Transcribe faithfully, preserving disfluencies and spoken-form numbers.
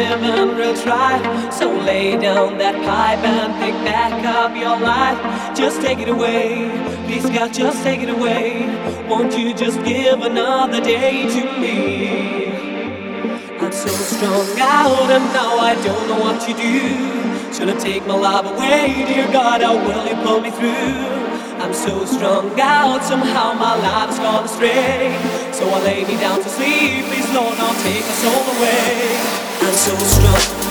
given real try. So lay down that pipe and pick back up your life. Just take it away, please God, just take it away. Won't you just give another day to me? I'm so strung out and now I don't know what to do. Should I take my love away? Dear God, how will you pull me through? I'm so strung out, somehow my life's gone astray. So I lay me down to sleep, please Lord, don't take my soul away. I'm so strung